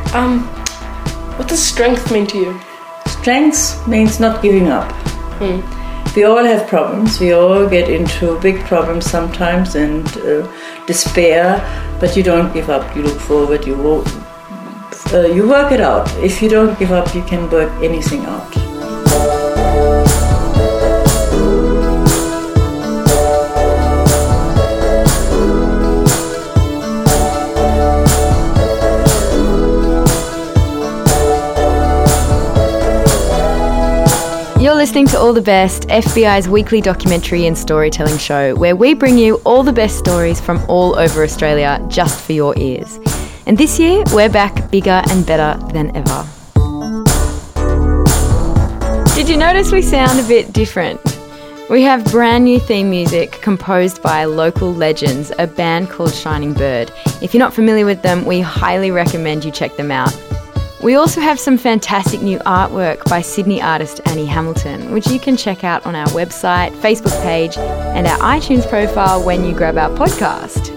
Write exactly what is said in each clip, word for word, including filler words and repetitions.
Um, what does strength mean to you? Strength means not giving up. Hmm. We all have problems. We all get into big problems sometimes and uh, despair, but you don't give up. You look forward. You wo- uh, you work it out. If you don't give up, you can work anything out. You're listening to All the Best, F B I's weekly documentary and storytelling show, where we bring you all the best stories from all over Australia just for your ears. And this year, we're back bigger and better than ever. Did you notice we sound a bit different? We have brand new theme music composed by local legends, a band called Shining Bird. If you're not familiar with them, we highly recommend you check them out. We also have some fantastic new artwork by Sydney artist Annie Hamilton, which you can check out on our website, Facebook page, and our iTunes profile when you grab our podcast.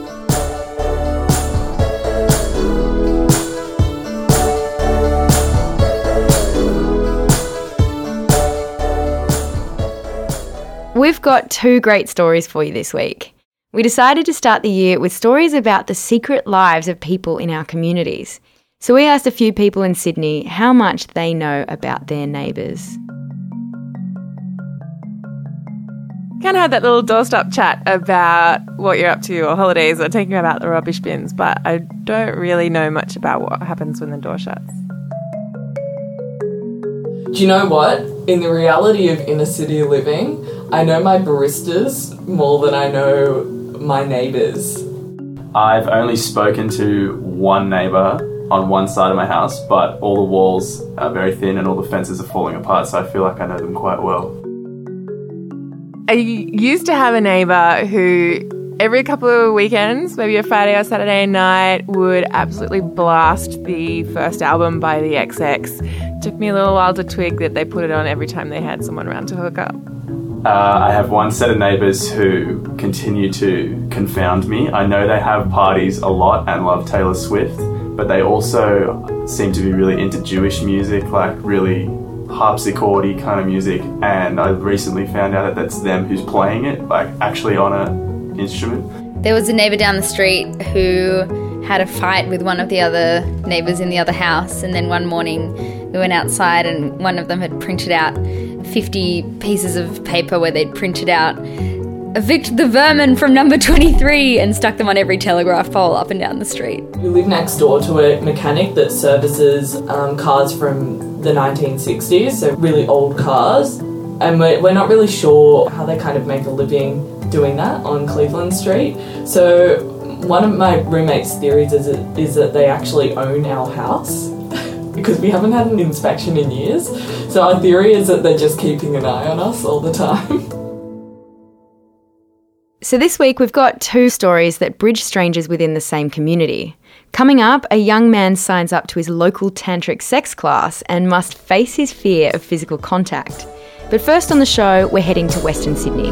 We've got two great stories for you this week. We decided to start the year with stories about the secret lives of people in our communities. So we asked a few people in Sydney how much they know about their neighbours. Kind of had that little doorstop chat about what you're up to or holidays or taking about the rubbish bins, but I don't really know much about what happens when the door shuts. Do you know what? In the reality of inner city living, I know my baristas more than I know my neighbours. I've only spoken to one neighbour on one side of my house, but all the walls are very thin and all the fences are falling apart, so I feel like I know them quite well. I used to have a neighbour who every couple of weekends, maybe a Friday or Saturday night, would absolutely blast the first album by the X X. Took me a little while to twig that they put it on every time they had someone around to hook up. Uh, I have one set of neighbours who continue to confound me. I know they have parties a lot and love Taylor Swift, but they also seem to be really into Jewish music, like really harpsichord-y kind of music, and I recently found out that that's them who's playing it, like actually on an instrument. There was a neighbour down the street who had a fight with one of the other neighbours in the other house, and then one morning we went outside and one of them had printed out fifty pieces of paper where they'd printed out "Evict the vermin from number twenty-three" and stuck them on every telegraph pole up and down the street. We live next door to a mechanic that services um, cars from the nineteen sixties, so really old cars, and we're, we're not really sure how they kind of make a living doing that on Cleveland Street. So one of my roommate's theories is, it, is that they actually own our house because we haven't had an inspection in years. So our theory is that they're just keeping an eye on us all the time. So this week we've got two stories that bridge strangers within the same community. Coming up, a young man signs up to his local tantric sex class and must face his fear of physical contact. But first on the show, we're heading to Western Sydney.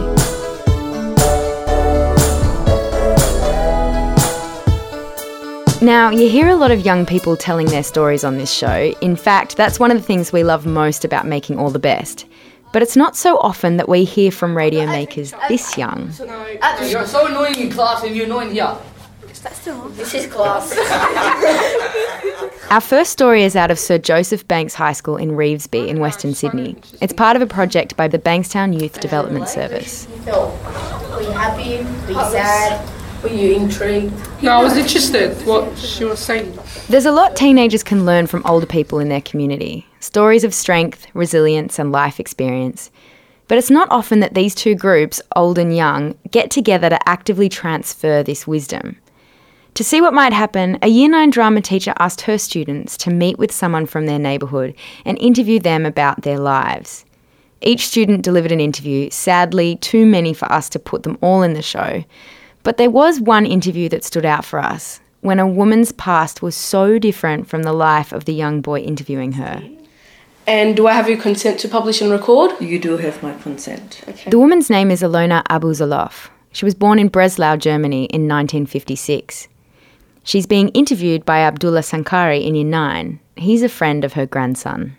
Now, you hear a lot of young people telling their stories on this show. In fact, that's one of the things we love most about making All the Best. But it's not so often that we hear from radio makers this young. You're so annoying in class and you're annoying here. This is class. Our first story is out of Sir Joseph Banks High School in Revesby in Western Sydney. It's part of a project by the Bankstown Youth Development Service. So, were you happy? Were you sad? Were you intrigued? No, I was interested what she was saying. There's a lot teenagers can learn from older people in their community. Stories of strength, resilience and life experience. But it's not often that these two groups, old and young, get together to actively transfer this wisdom. To see what might happen, a Year nine drama teacher asked her students to meet with someone from their neighbourhood and interview them about their lives. Each student delivered an interview, sadly too many for us to put them all in the show. But there was one interview that stood out for us, when a woman's past was so different from the life of the young boy interviewing her. And do I have your consent to publish and record? You do have my consent. Okay. The woman's name is Ilona Abuzalov. She was born in Breslau, Germany in nineteen fifty-six. She's being interviewed by Abdullah Sankari in Year nine. He's a friend of her grandson.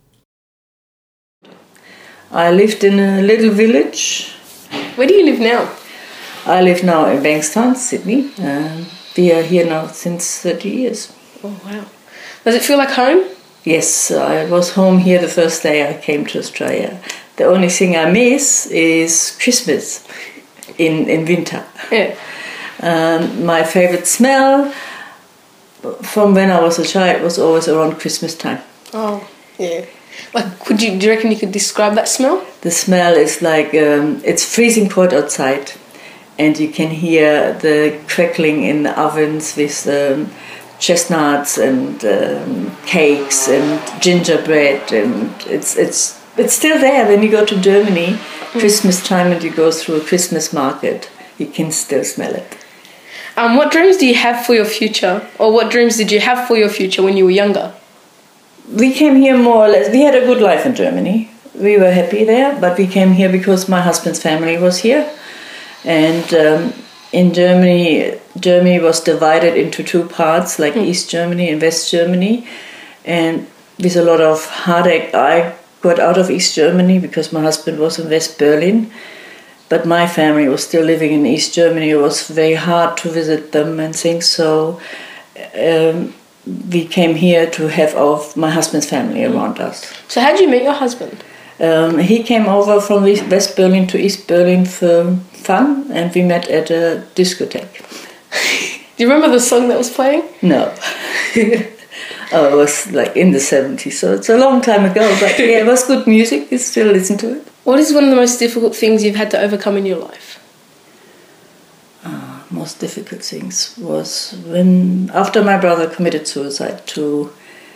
I lived in a little village. Where do you live now? I live now in Bankstown, Sydney. Uh, we are here now since thirty years. Oh, wow. Does it feel like home? Yes, I was home here the first day I came to Australia. The only thing I miss is Christmas in, in winter. Yeah. Um, my favourite smell from when I was a child was always around Christmas time. Oh, yeah. Like, could you, do you reckon you could describe that smell? The smell is like, um, it's freezing cold outside, and you can hear the crackling in the ovens with um, chestnuts and um, cakes and gingerbread, and it's it's it's still there when you go to Germany, mm. Christmas time, and you go through a Christmas market, you can still smell it. Um, what dreams do you have for your future, or what dreams did you have for your future when you were younger? We came here more or less, we had a good life in Germany. We were happy there, but we came here because my husband's family was here. And um, in Germany, Germany was divided into two parts, like mm. East Germany and West Germany. And with a lot of heartache, I got out of East Germany because my husband was in West Berlin. But my family was still living in East Germany. It was very hard to visit them and things, so um, we came here to have our, my husband's family around us. So how did you meet your husband? Um, he came over from West Berlin to East Berlin for fun, and we met at a discotheque. Do you remember the song that was playing? No. Oh, it was like in the seventies, so it's a long time ago, but yeah, it was good music. You still listen to it. What is one of the most difficult things you've had to overcome in your life? Uh, most difficult things was when, after my brother committed suicide, to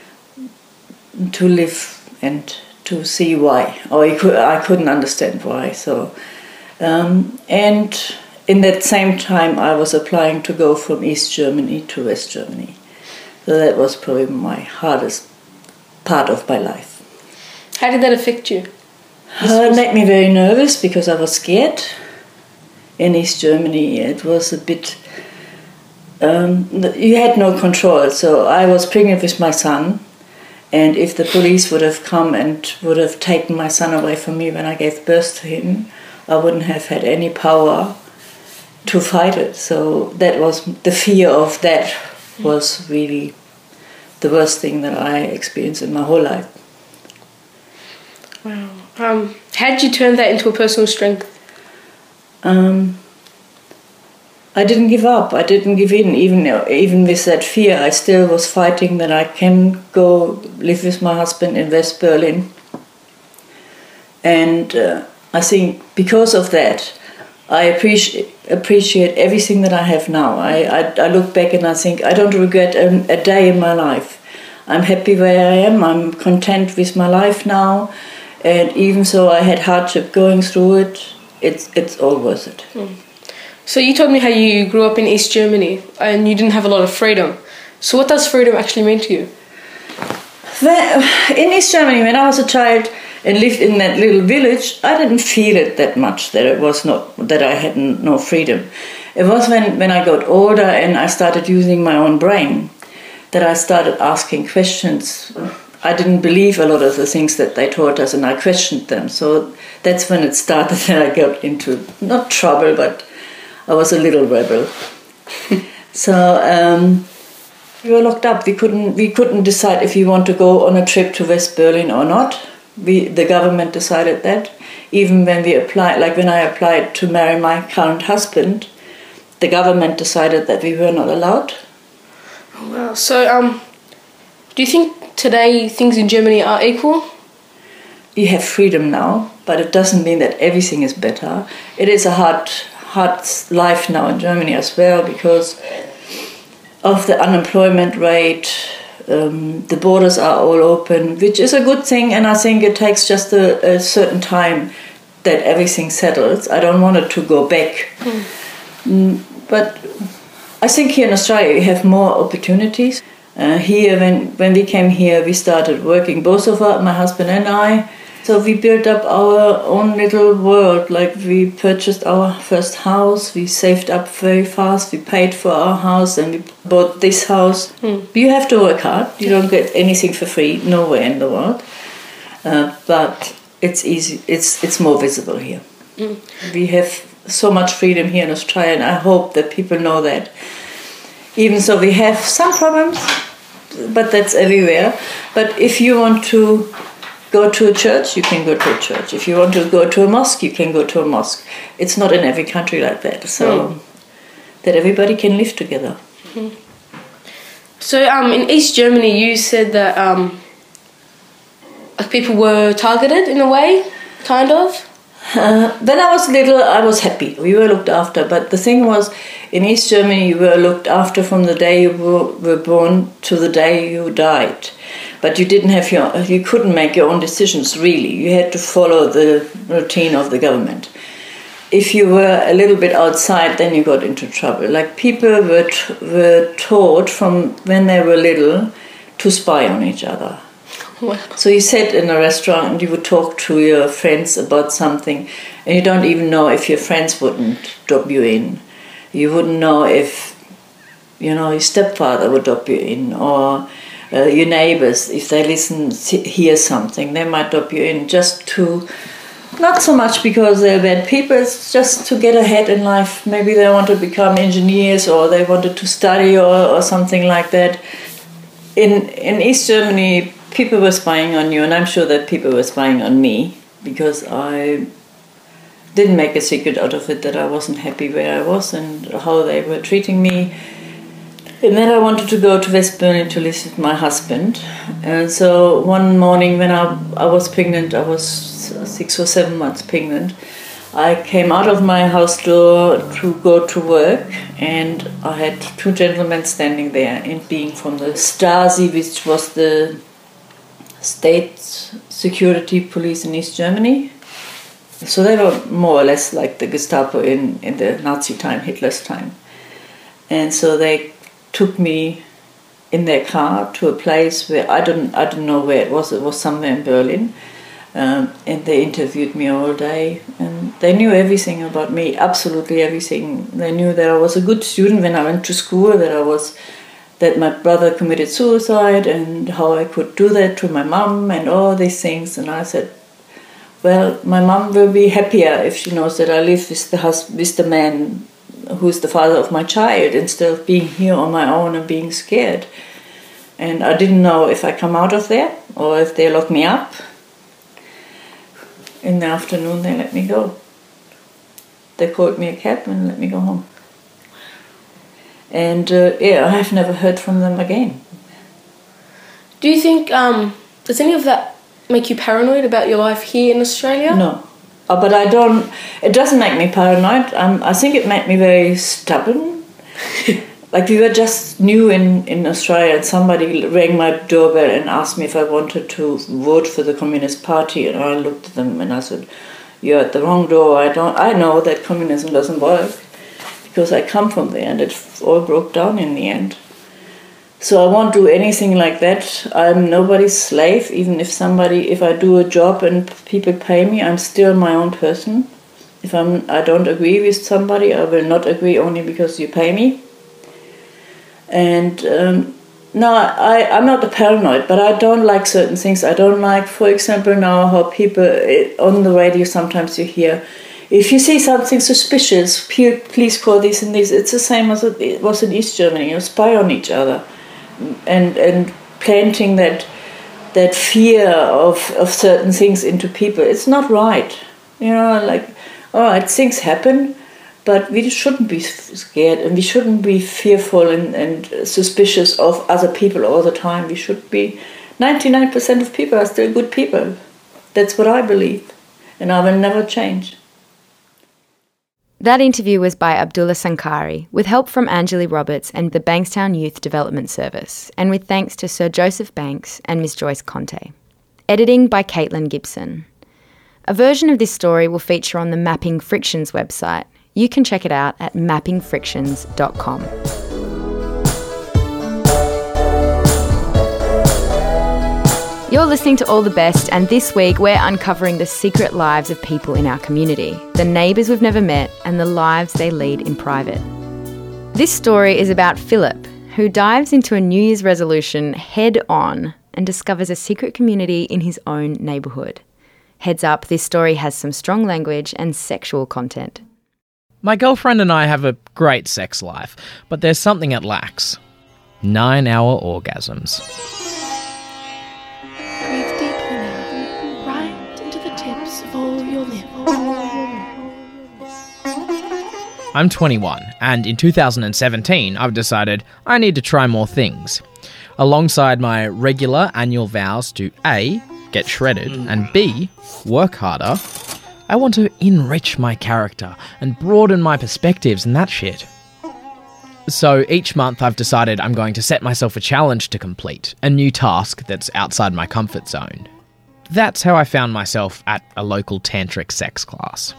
to live and to see why, or I, could, I couldn't understand why. So, um, and in that same time, I was applying to go from East Germany to West Germany. So that was probably my hardest part of my life. How did that affect you? Uh, it made me very nervous because I was scared. In East Germany, it was a bit... Um, you had no control. So I was pregnant with my son, and if the police would have come and would have taken my son away from me when I gave birth to him, I wouldn't have had any power to fight it. So that was the fear of that was really the worst thing that I experienced in my whole life. Wow. Um, how did you turn that into a personal strength? Um, I didn't give up. I didn't give in. Even even with that fear, I still was fighting that I can go live with my husband in West Berlin. And uh, I think because of that, I appreciate appreciate everything that I have now. I, I, I look back and I think I don't regret a, a day in my life. I'm happy where I am. I'm content with my life now. And even though I had hardship going through it, it's it's all worth it. Mm. So you told me how you grew up in East Germany and you didn't have a lot of freedom. So what does freedom actually mean to you? Well, in East Germany, when I was a child and lived in that little village, I didn't feel it that much, that it was not that I had no freedom. It was when, when I got older and I started using my own brain that I started asking questions. I didn't believe a lot of the things that they taught us, and I questioned them. So that's when it started that I got into, not trouble, but I was a little rebel. So um, we were locked up. We couldn't we couldn't decide if we want to go on a trip to West Berlin or not. We the government decided that. Even when we applied, like when I applied to marry my current husband, the government decided that we were not allowed. Oh, wow. So um, do you think today things in Germany are equal? We have freedom now, but it doesn't mean that everything is better. It is a hard, hard life now in Germany as well because of the unemployment rate. Um, the borders are all open, which is a good thing, and I think it takes just a, a certain time that everything settles. I don't want it to go back. Mm. Mm, but I think here in Australia we have more opportunities. Uh, here, when, when we came here, we started working, both of us, my husband and I, So we built up our own little world. Like we purchased our first house, we saved up very fast, we paid for our house, and we bought this house. Mm. You have to work hard. You don't get anything for free, nowhere in the world. Uh, but it's easy. It's it's more visible here. Mm. We have so much freedom here in Australia, and I hope that people know that. Even so, we have some problems, but that's everywhere. But if you want to go to a church, you can go to a church. If you want to go to a mosque, you can go to a mosque. It's not in every country like that. So mm. that everybody can live together. Mm-hmm. So um, in East Germany, you said that um, people were targeted in a way, kind of? Uh, when I was little, I was happy. We were looked after. But the thing was, in East Germany, you were looked after from the day you were, were born to the day you died. But you didn't have your, you couldn't make your own decisions, really. You had to follow the routine of the government. If you were a little bit outside, then you got into trouble. Like people were t- were taught from when they were little to spy on each other. Wow. So you sat in a restaurant and you would talk to your friends about something, and you don't even know if your friends wouldn't drop you in. You wouldn't know if, you know, your stepfather would drop you in, or uh, your neighbors, if they listen, hear something, they might drop you in just to, not so much because they're bad people, it's just to get ahead in life. Maybe they want to become engineers, or they wanted to study, or, or something like that. In in East Germany, people were spying on you, and I'm sure that people were spying on me, because I didn't make a secret out of it that I wasn't happy where I was and how they were treating me. And then I wanted to go to West Berlin to live with my husband. And so one morning when I, I was pregnant, I was six or seven months pregnant, I came out of my house door to go to work, and I had two gentlemen standing there, and being from the Stasi, which was the state security police in East Germany. So they were more or less like the Gestapo in, in the Nazi time, Hitler's time. And so they took me in their car to a place where I don't I don't know where it was. It was somewhere in Berlin. Um, and they interviewed me all day. And they knew everything about me, absolutely everything. They knew that I was a good student when I went to school, that I was that my brother committed suicide, and how I could do that to my mom and all these things. And I said, well, my mom will be happier if she knows that I live with the hus- with the man who's the father of my child, instead of being here on my own and being scared. And I didn't know if I come out of there or if they lock me up. In the afternoon, they let me go. They called me a cab and let me go home. And uh, yeah, I have never heard from them again. Do you think, um, does any of that make you paranoid about your life here in Australia? No. Uh, but I don't, it doesn't make me paranoid. Um, I think it made me very stubborn. Like we were just new in, in Australia, and somebody rang my doorbell and asked me if I wanted to vote for the Communist Party, and I looked at them and I said, you're at the wrong door. I don't. I know that communism doesn't work, because I come from there and it all broke down in the end. So I won't do anything like that. I'm nobody's slave. Even if somebody, if I do a job and people pay me, I'm still my own person. If I'm, I don't agree with somebody, I will not agree only because you pay me. And um, no, I, I'm not a paranoid, but I don't like certain things. I don't like, for example, now how people, on the radio sometimes you hear, if you see something suspicious, please call this and this. It's the same as it was in East Germany. You spy on each other. And and planting that that fear of, of certain things into people, it's not right. You know, like, all right, things happen, but we shouldn't be scared, and we shouldn't be fearful and, and suspicious of other people all the time. We should be, ninety-nine percent of people are still good people. That's what I believe, and I will never change. That interview was by Abdullah Sankari, with help from Anjali Roberts and the Bankstown Youth Development Service, and with thanks to Sir Joseph Banks and Miss Joyce Conte. Editing by Caitlin Gibson. A version of this story will feature on the Mapping Frictions website. You can check it out at mapping frictions dot com. You're listening to All the Best, and this week we're uncovering the secret lives of people in our community, the neighbours we've never met, and the lives they lead in private. This story is about Philip, who dives into a New Year's resolution head on and discovers a secret community in his own neighbourhood. Heads up, this story has some strong language and sexual content. My girlfriend and I have a great sex life, but there's something it lacks. Nine-hour orgasms. Breathe deeply now, right into the tips of all your limbs. I'm twenty-one, and in two thousand seventeen I've decided I need to try more things. Alongside my regular annual vows to A, get shredded, and B, work harder, I want to enrich my character and broaden my perspectives and that shit. So each month I've decided I'm going to set myself a challenge to complete, a new task that's outside my comfort zone. That's how I found myself at a local tantric sex class.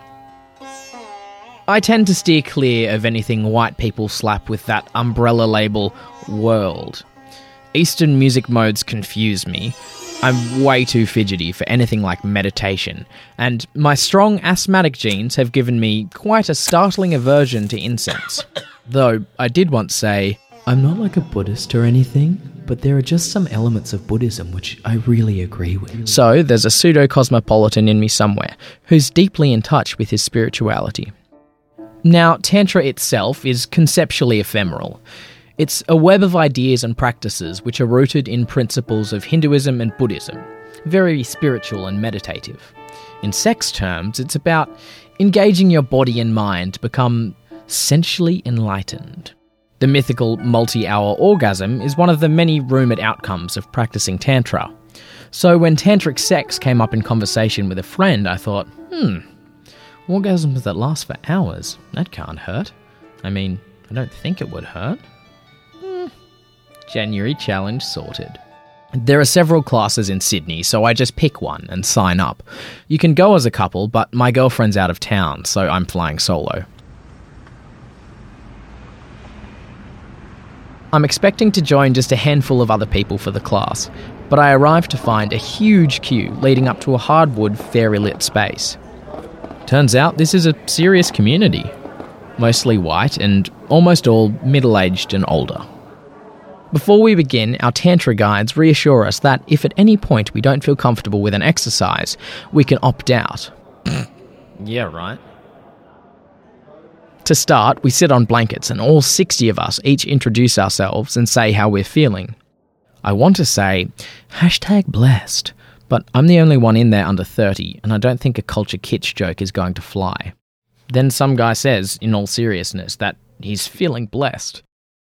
I tend to steer clear of anything white people slap with that umbrella label, world. Eastern music modes confuse me. I'm way too fidgety for anything like meditation, and my strong asthmatic genes have given me quite a startling aversion to incense. Though I did once say, I'm not like a Buddhist or anything, but there are just some elements of Buddhism which I really agree with. So there's a pseudo-cosmopolitan in me somewhere who's deeply in touch with his spirituality. Now, Tantra itself is conceptually ephemeral. It's a web of ideas and practices which are rooted in principles of Hinduism and Buddhism, very spiritual and meditative. In sex terms, it's about engaging your body and mind to become sensually enlightened. The mythical multi-hour orgasm is one of the many rumoured outcomes of practicing Tantra. So when tantric sex came up in conversation with a friend, I thought, hmm, orgasms that last for hours, that can't hurt. I mean, I don't think it would hurt. January challenge sorted. There are several classes in Sydney, so I just pick one and sign up. You can go as a couple, but my girlfriend's out of town, so I'm flying solo. I'm expecting to join just a handful of other people for the class, but I arrive to find a huge queue leading up to a hardwood, fairy-lit space. Turns out this is a serious community. Mostly white and almost all middle-aged and older. Before we begin, our Tantra guides reassure us that if at any point we don't feel comfortable with an exercise, we can opt out. Yeah, right. To start, we sit on blankets and all sixty of us each introduce ourselves and say how we're feeling. I want to say, hashtag blessed, but I'm the only one in there under thirty, and I don't think a culture kitsch joke is going to fly. Then some guy says, in all seriousness, that he's feeling blessed.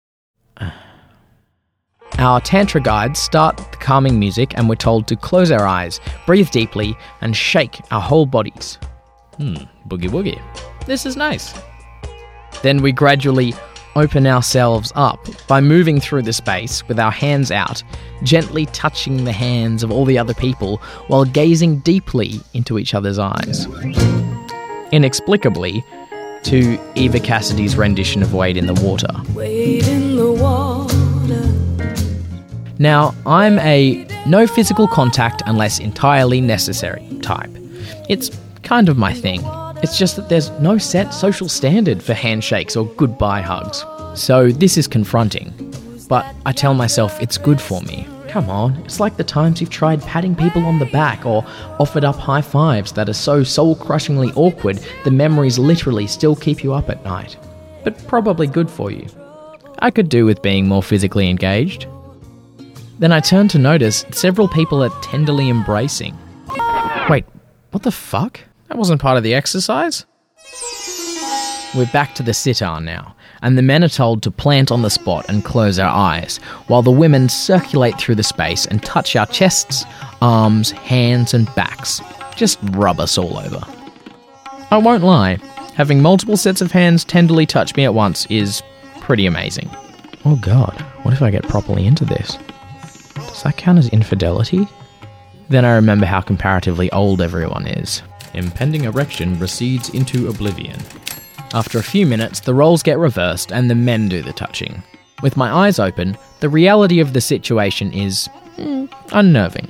Our Tantra guides start the calming music and we're told to close our eyes, breathe deeply, and shake our whole bodies. Hmm, boogie woogie. This is nice. Then we gradually open ourselves up by moving through the space with our hands out, gently touching the hands of all the other people while gazing deeply into each other's eyes. Inexplicably, to Eva Cassidy's rendition of Wade in the Water. Wade in the water. Now, I'm a no physical contact unless entirely necessary type. It's kind of my thing. It's just that there's no set social standard for handshakes or goodbye hugs. So this is confronting. But I tell myself it's good for me. Come on, it's like the times you've tried patting people on the back or offered up high fives that are so soul-crushingly awkward the memories literally still keep you up at night. But probably good for you. I could do with being more physically engaged. Then I turn to notice several people are tenderly embracing. Wait, what the fuck? That wasn't part of the exercise? We're back to the sitar now, and the men are told to plant on the spot and close our eyes, while the women circulate through the space and touch our chests, arms, hands and backs. Just rub us all over. I won't lie, having multiple sets of hands tenderly touch me at once is pretty amazing. Oh god, what if I get properly into this? Does that count as infidelity? Then I remember how comparatively old everyone is. Impending erection recedes into oblivion. After a few minutes, the roles get reversed and the men do the touching. With my eyes open, the reality of the situation is mm, unnerving.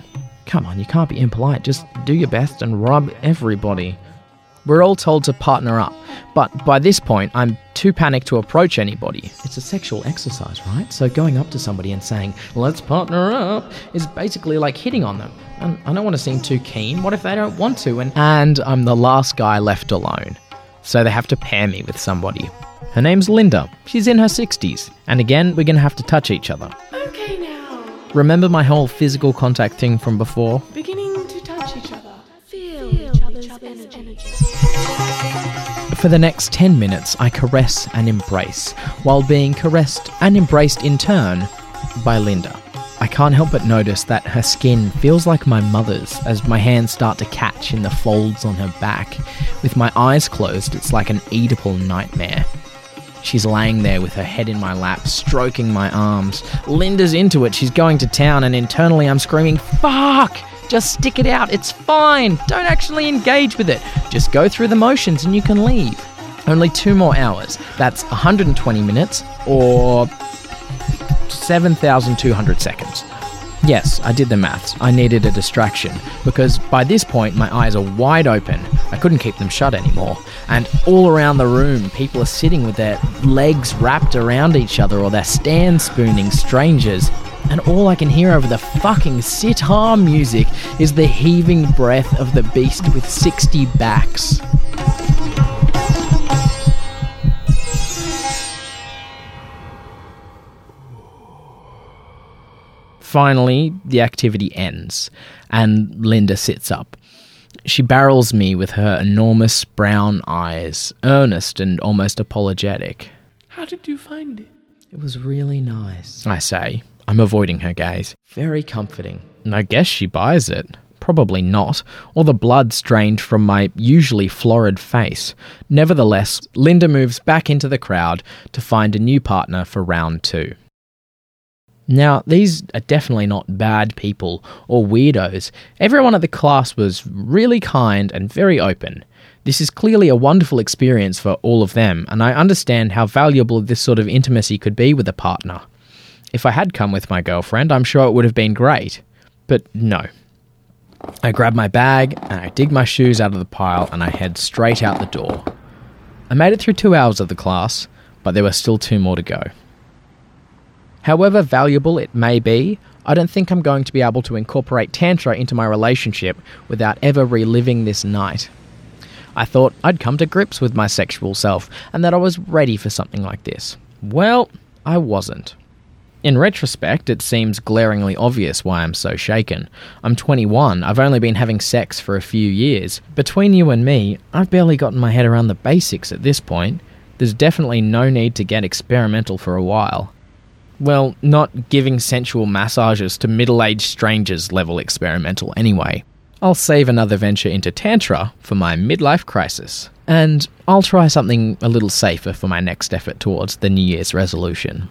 Come on, you can't be impolite. Just do your best and rub everybody. We're all told to partner up, but by this point, I'm too panicked to approach anybody. It's a sexual exercise, right? So going up to somebody and saying, let's partner up, is basically like hitting on them. And I don't want to seem too keen. What if they don't want to? And, and I'm the last guy left alone. So they have to pair me with somebody. Her name's Linda. She's in her sixties. And again, we're going to have to touch each other. Okay now. Remember my whole physical contact thing from before? Beginning to touch each other. Feel, Feel each other's, each other's energy. energy. For the next ten minutes, I caress and embrace, while being caressed and embraced in turn by Linda. I can't help but notice that her skin feels like my mother's as my hands start to catch in the folds on her back. With my eyes closed, it's like an Oedipal nightmare. She's laying there with her head in my lap, stroking my arms. Linda's into it, she's going to town, and internally I'm screaming, fuck! Just stick it out, it's fine! Don't actually engage with it. Just go through the motions and you can leave. Only two more hours. That's one hundred twenty minutes, or seven thousand two hundred seconds. Yes, I did the maths. I needed a distraction, because by this point my eyes are wide open. I couldn't keep them shut anymore. And all around the room, people are sitting with their legs wrapped around each other, or they're stand spooning strangers. And all I can hear over the fucking sitar music is the heaving breath of the beast with sixty backs. Finally, the activity ends, and Linda sits up. She barrels me with her enormous brown eyes, earnest and almost apologetic. How did you find it? It was really nice, I say. I'm avoiding her gaze. Very comforting. And I guess she buys it. Probably not, or the blood's drained from my usually florid face. Nevertheless, Linda moves back into the crowd to find a new partner for round two. Now, these are definitely not bad people or weirdos. Everyone at the class was really kind and very open. This is clearly a wonderful experience for all of them, and I understand how valuable this sort of intimacy could be with a partner. If I had come with my girlfriend, I'm sure it would have been great. But no. I grab my bag, and I dig my shoes out of the pile, and I head straight out the door. I made it through two hours of the class, but there were still two more to go. However valuable it may be, I don't think I'm going to be able to incorporate Tantra into my relationship without ever reliving this night. I thought I'd come to grips with my sexual self and that I was ready for something like this. Well, I wasn't. In retrospect, it seems glaringly obvious why I'm so shaken. I'm twenty-one, I've only been having sex for a few years. Between you and me, I've barely gotten my head around the basics at this point. There's definitely no need to get experimental for a while. Well, not giving sensual massages to middle-aged strangers level experimental anyway. I'll save another venture into Tantra for my midlife crisis. And I'll try something a little safer for my next effort towards the New Year's resolution.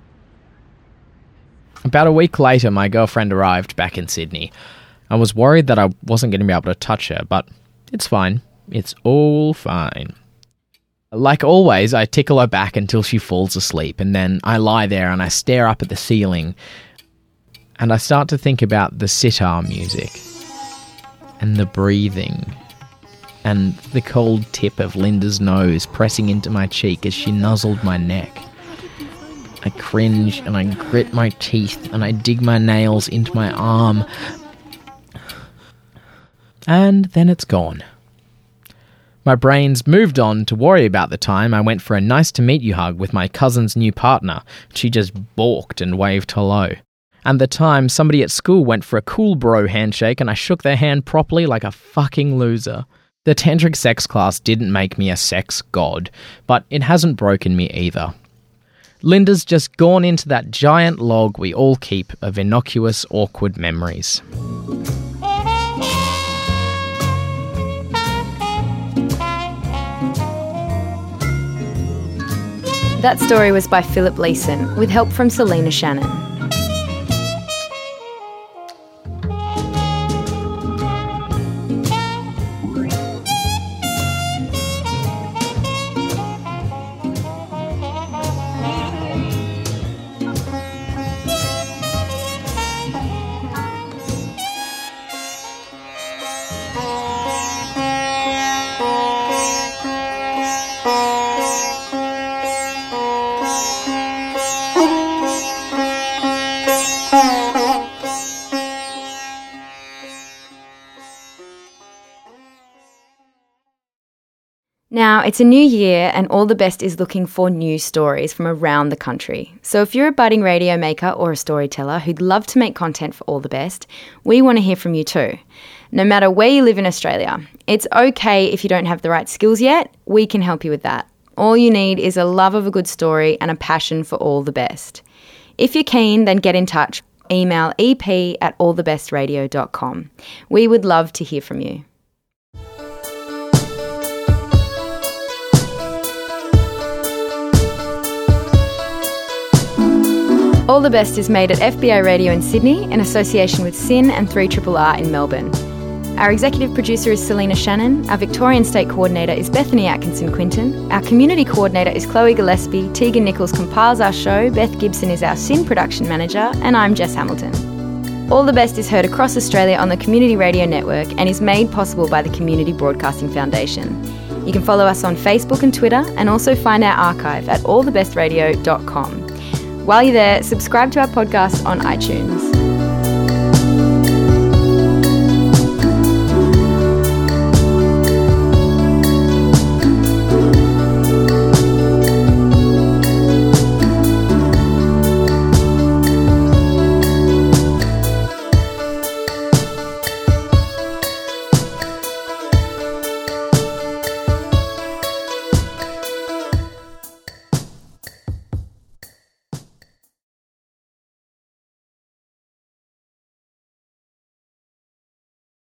About a week later, my girlfriend arrived back in Sydney. I was worried that I wasn't going to be able to touch her, but it's fine. It's all fine. Like always, I tickle her back until she falls asleep, and then I lie there and I stare up at the ceiling, and I start to think about the sitar music, and the breathing, and the cold tip of Linda's nose pressing into my cheek as she nuzzled my neck. I cringe, and I grit my teeth, and I dig my nails into my arm, and then it's gone. My brain's moved on to worry about the time I went for a nice-to-meet-you hug with my cousin's new partner. She just balked and waved hello. And the time somebody at school went for a cool bro handshake and I shook their hand properly like a fucking loser. The tantric sex class didn't make me a sex god, but it hasn't broken me either. Linda's just gone into that giant log we all keep of innocuous, awkward memories. That story was by Philip Leeson, with help from Selena Shannon. Now, it's a new year and All the Best is looking for new stories from around the country. So if you're a budding radio maker or a storyteller who'd love to make content for All the Best, we want to hear from you too. No matter where you live in Australia, it's okay if you don't have the right skills yet, we can help you with that. All you need is a love of a good story and a passion for All the Best. If you're keen, then get in touch. Email ep at all the best radio dot com. We would love to hear from you. All the Best is made at F B A Radio in Sydney in association with S Y N and three R R R in Melbourne. Our executive producer is Selena Shannon, our Victorian State Coordinator is Bethany Atkinson-Quinton, our Community Coordinator is Chloe Gillespie, Tegan Nichols compiles our show, Beth Gibson is our S Y N Production Manager, and I'm Jess Hamilton. All the Best is heard across Australia on the Community Radio Network and is made possible by the Community Broadcasting Foundation. You can follow us on Facebook and Twitter and also find our archive at all the best radio dot com. While you're there, subscribe to our podcast on iTunes.